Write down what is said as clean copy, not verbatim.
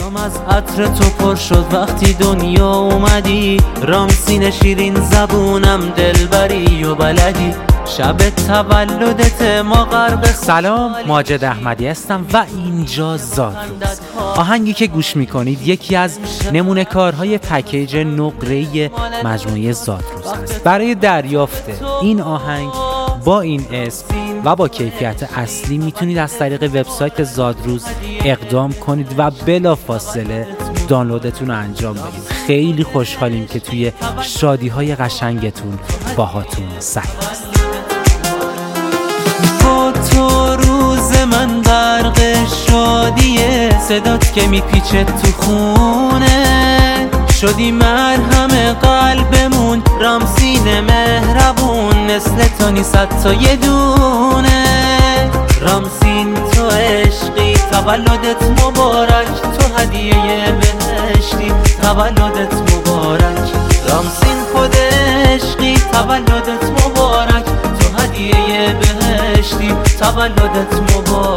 جام از عطر تو پر شد وقتی دنیا اومدی، رامسین شیرین زبونم دلبری و بلدی، شب تولدت ما غرق. سلام، ماجد احمدی هستم و اینجا زادروز. آهنگی که گوش میکنید یکی از نمونه کارهای پکیج نقره‌ای مجموعه زادروز است. برای دریافت این آهنگ با این اسم و با کیفیت اصلی میتونید از طریق وبسایت زادروز اقدام کنید و بلافاصله دانلودتون رو انجام بدید. خیلی خوشحالیم که توی شادی‌های قشنگتون باهاتون سعی است. با تو روز من غرق شادیه، صدات که میپیچه تو خونه، شدی مرهم قلبمون، رامسین مهربون، مثل تو نیست تا یه دونه. رامسین تو عشقی، تولدت مبارک، تو هدیه بهشتی، تولدت مبارک. رامسین خود عشقی، تولدت مبارک، تو هدیه بهشتی، تولدت مبارک.